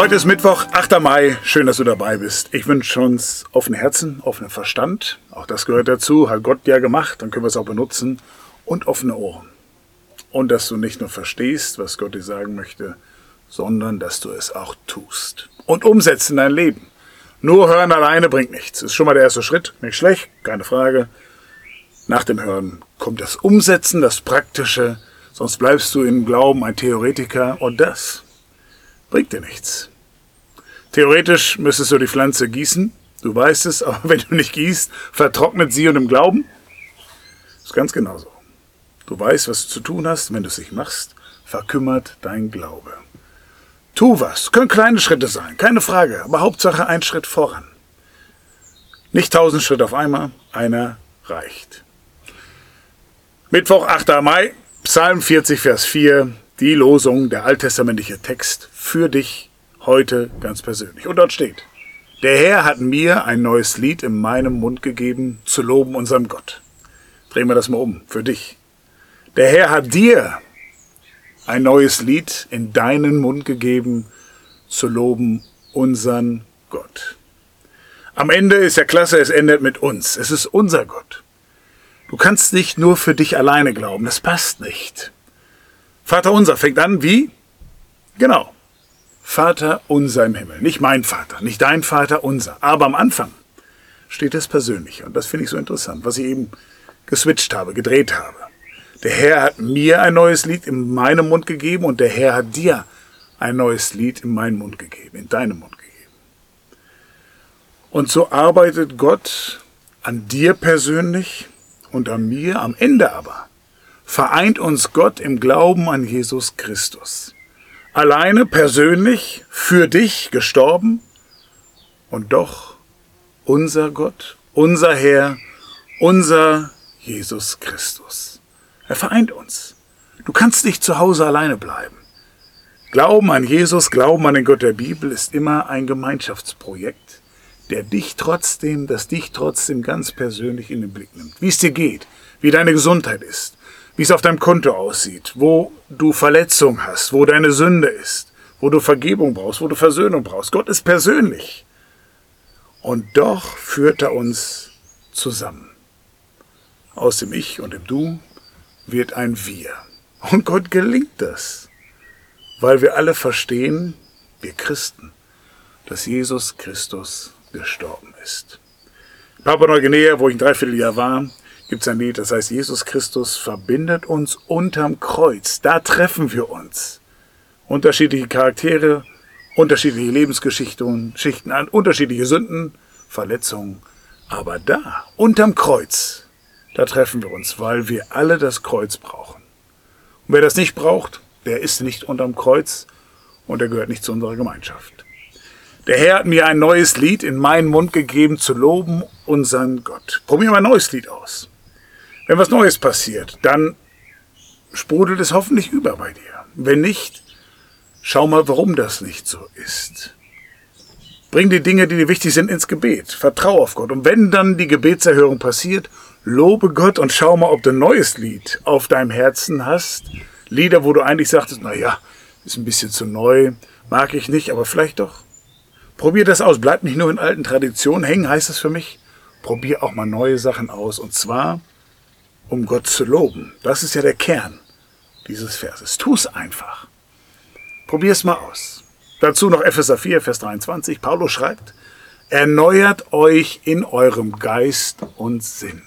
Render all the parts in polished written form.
Heute ist Mittwoch, 8. Mai. Schön, dass du dabei bist. Ich wünsche uns offene Herzen, offenen Verstand. Auch das gehört dazu. Hat Gott ja gemacht, dann können wir es auch benutzen. Und offene Ohren. Und dass du nicht nur verstehst, was Gott dir sagen möchte, sondern dass du es auch tust. Und umsetzt in dein Leben. Nur hören alleine bringt nichts. Ist schon mal der erste Schritt. Nicht schlecht, keine Frage. Nach dem Hören kommt das Umsetzen, das Praktische. Sonst bleibst du im Glauben ein Theoretiker. Und das bringt dir nichts. Theoretisch müsstest du die Pflanze gießen. Du weißt es, aber wenn du nicht gießt, vertrocknet sie und im Glauben ist ganz genauso. Du weißt, was du zu tun hast. Wenn du es nicht machst, verkümmert dein Glaube. Tu was. Können kleine Schritte sein, keine Frage. Aber Hauptsache ein Schritt voran. Nicht 1000 Schritte auf einmal, einer reicht. Mittwoch, 8. Mai, Psalm 40, Vers 4. Die Losung, der alttestamentliche Text für dich heute ganz persönlich. Und dort steht: Der Herr hat mir ein neues Lied in meinem Mund gegeben, zu loben unserem Gott. Drehen wir das mal um, für dich. Der Herr hat dir ein neues Lied in deinen Mund gegeben, zu loben unseren Gott. Am Ende ist ja klasse, es endet mit uns. Es ist unser Gott. Du kannst nicht nur für dich alleine glauben, das passt nicht. Vater unser fängt an wie? Genau. Vater unser im Himmel. Nicht mein Vater, nicht dein Vater, unser. Aber am Anfang steht es persönlich. Und das finde ich so interessant, was ich eben geswitcht habe, gedreht habe. Der Herr hat mir ein neues Lied in meinem Mund gegeben und der Herr hat dir ein neues Lied in meinen Mund gegeben, in deinem Mund gegeben. Und so arbeitet Gott an dir persönlich und an mir. Am Ende aber vereint uns Gott im Glauben an Jesus Christus. Alleine, persönlich, für dich gestorben und doch unser Gott, unser Herr, unser Jesus Christus. Er vereint uns. Du kannst nicht zu Hause alleine bleiben. Glauben an Jesus, Glauben an den Gott der Bibel ist immer ein Gemeinschaftsprojekt, das dich trotzdem ganz persönlich in den Blick nimmt. Wie es dir geht, wie deine Gesundheit ist, wie es auf deinem Konto aussieht, wo du Verletzung hast, wo deine Sünde ist, wo du Vergebung brauchst, wo du Versöhnung brauchst. Gott ist persönlich. Und doch führt er uns zusammen. Aus dem Ich und dem Du wird ein Wir. Und Gott gelingt das, weil wir alle verstehen, wir Christen, dass Jesus Christus gestorben ist. In Papua-Neuguinea, wo ich ein Dreivierteljahr war, gibt es ein Lied, das heißt, Jesus Christus verbindet uns unterm Kreuz. Da treffen wir uns. Unterschiedliche Charaktere, unterschiedliche Lebensgeschichten, unterschiedliche Sünden, Verletzungen. Aber da, unterm Kreuz, da treffen wir uns, weil wir alle das Kreuz brauchen. Und wer das nicht braucht, der ist nicht unterm Kreuz und der gehört nicht zu unserer Gemeinschaft. Der Herr hat mir ein neues Lied in meinen Mund gegeben, zu loben unseren Gott. Probier mal ein neues Lied aus. Wenn was Neues passiert, dann sprudelt es hoffentlich über bei dir. Wenn nicht, schau mal, warum das nicht so ist. Bring die Dinge, die dir wichtig sind, ins Gebet. Vertrau auf Gott. Und wenn dann die Gebetserhörung passiert, lobe Gott und schau mal, ob du ein neues Lied auf deinem Herzen hast. Lieder, wo du eigentlich sagtest, naja, ist ein bisschen zu neu, mag ich nicht, aber vielleicht doch. Probier das aus. Bleib nicht nur in alten Traditionen hängen, heißt es für mich. Probier auch mal neue Sachen aus. Und zwar, um Gott zu loben. Das ist ja der Kern dieses Verses. Tu es einfach. Probier es mal aus. Dazu noch Epheser 4, Vers 23. Paulus schreibt: Erneuert euch in eurem Geist und Sinn.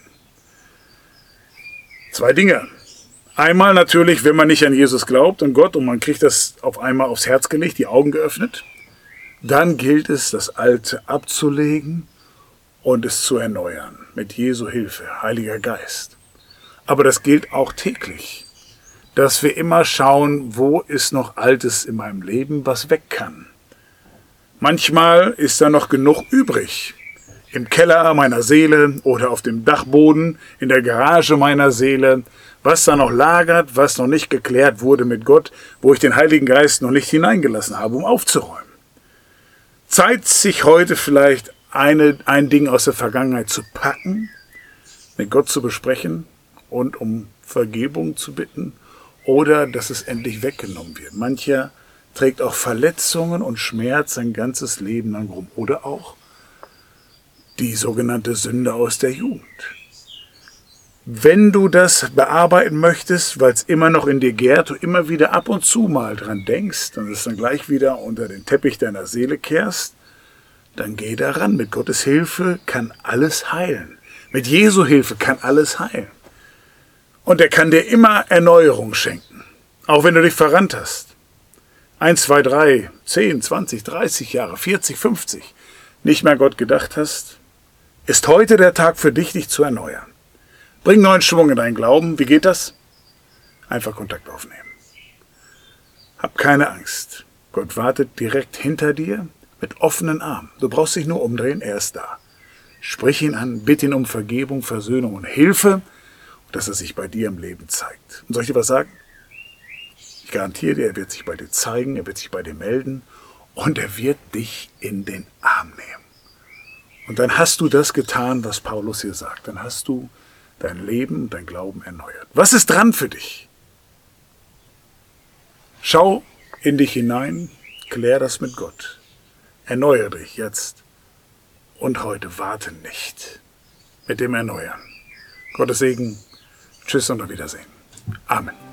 2 Dinge. Einmal natürlich, wenn man nicht an Jesus glaubt und Gott und man kriegt das auf einmal aufs Herz gelegt, die Augen geöffnet, dann gilt es, das Alte abzulegen und es zu erneuern. Mit Jesu Hilfe, Heiliger Geist. Aber das gilt auch täglich, dass wir immer schauen, wo ist noch Altes in meinem Leben, was weg kann. Manchmal ist da noch genug übrig. Im Keller meiner Seele oder auf dem Dachboden, in der Garage meiner Seele, was da noch lagert, was noch nicht geklärt wurde mit Gott, wo ich den Heiligen Geist noch nicht hineingelassen habe, um aufzuräumen. Zeit, sich heute vielleicht ein Ding aus der Vergangenheit zu packen, mit Gott zu besprechen und um Vergebung zu bitten oder dass es endlich weggenommen wird. Mancher trägt auch Verletzungen und Schmerz sein ganzes Leben lang rum. Oder auch die sogenannte Sünde aus der Jugend. Wenn du das bearbeiten möchtest, weil es immer noch in dir gärt, du immer wieder ab und zu mal dran denkst und es dann gleich wieder unter den Teppich deiner Seele kehrst, dann geh daran. Mit Gottes Hilfe kann alles heilen. Mit Jesu Hilfe kann alles heilen. Und er kann dir immer Erneuerung schenken, auch wenn du dich verrannt hast. 1, 2, 3, 10, 20, 30 Jahre, 40, 50 nicht mehr Gott gedacht hast, ist heute der Tag für dich, dich zu erneuern. Bring neuen Schwung in deinen Glauben. Wie geht das? Einfach Kontakt aufnehmen. Hab keine Angst. Gott wartet direkt hinter dir mit offenen Armen. Du brauchst dich nur umdrehen, er ist da. Sprich ihn an, bitte ihn um Vergebung, Versöhnung und Hilfe, dass er sich bei dir im Leben zeigt. Und soll ich dir was sagen? Ich garantiere dir, er wird sich bei dir zeigen, er wird sich bei dir melden und er wird dich in den Arm nehmen. Und dann hast du das getan, was Paulus hier sagt. Dann hast du dein Leben, dein Glauben erneuert. Was ist dran für dich? Schau in dich hinein, klär das mit Gott. Erneuere dich jetzt und heute. Warte nicht mit dem Erneuern. Gottes Segen. Tschüss und auf Wiedersehen. Amen.